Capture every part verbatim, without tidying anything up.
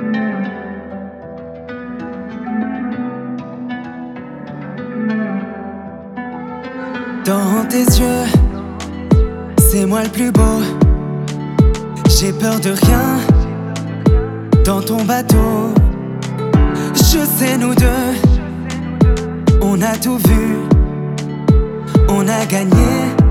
Dans tes yeux, c'est moi le plus beau. J'ai peur de rien dans ton bateau. Je sais, nous deux, on a tout vu. On a gagné,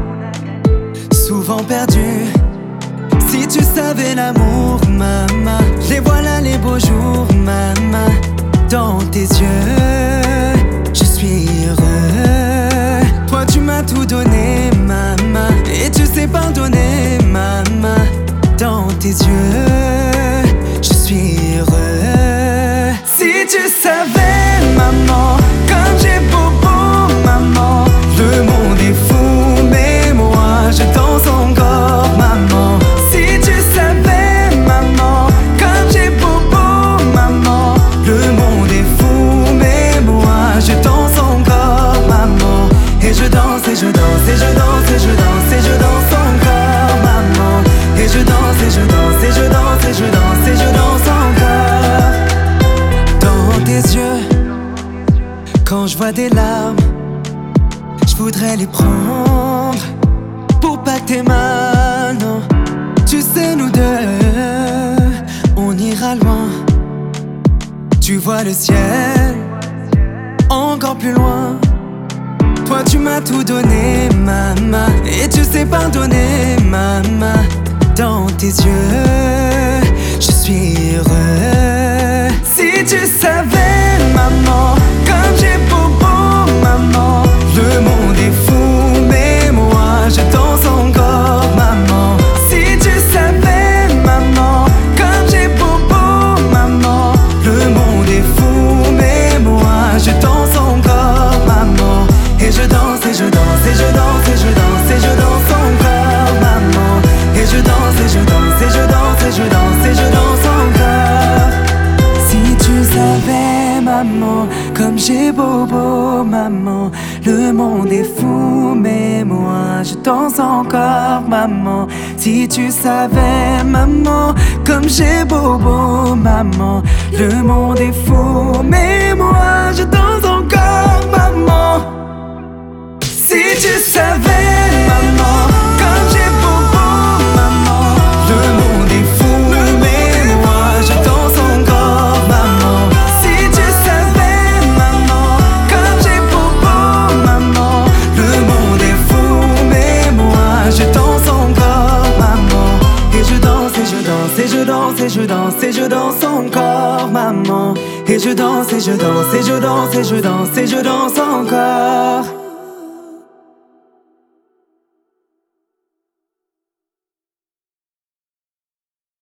souvent perdu. Si tu savais l'amour, maman, les voilà les beaux jours, maman. Dans tes yeux, je suis heureux. Toi tu m'as tout donné, maman, et tu sais pardonner, maman. Dans tes yeux, je suis heureux. Si tu savais, maman, comme j'ai beau beau, maman. Le monde est fou, mais moi je danse encore, maman. Si tu savais, maman, comme j'ai beau beau, maman. Le monde est fou, mais moi je danse encore, maman. Et je danse, et je danse, et je danse, et je danse, et je danse encore, maman. Et je danse, et je danse, et je danse, et je danse, et je danse encore. Dans tes yeux, quand je vois des larmes, je voudrais les prendre pour pas que t'aies mal, non. Tu sais, nous deux, on ira loin. Tu vois le ciel encore plus loin. Toi tu m'as tout donné, maman, et tu sais pardonner, maman. Dans tes yeux, je suis heureux. Si tu savais, maman, comme j'ai beau beau, maman. Le monde est fou, mais moi je danse encore, maman. Si tu savais, maman, comme j'ai beau beau, maman. Le monde est fou, mais moi je danse encore, maman. Et je danse, et je danse, et je danse, et je danse, et je danse encore, maman. Et je danse, et je danse, et je danse, et je danse, et je danse encore. Si tu savais, maman, comme j'ai beau beau, maman. Le monde est fou, mais moi je danse encore, maman. Si tu savais, maman, comme j'ai beau beau, maman. Le monde est fou, mais moi je danse encore, maman. Si tu savais, maman, comme j'ai beau beau, maman. Le monde est fou, mais moi je danse encore, maman. Si tu savais, maman, comme j'ai beau beau, maman. Le monde est fou, mais moi je danse encore, maman. Et je danse, et je danse, et je danse, et je danse, et je danse encore, maman. Et je danse, et je danse, et je danse, et je danse, et je danse encore.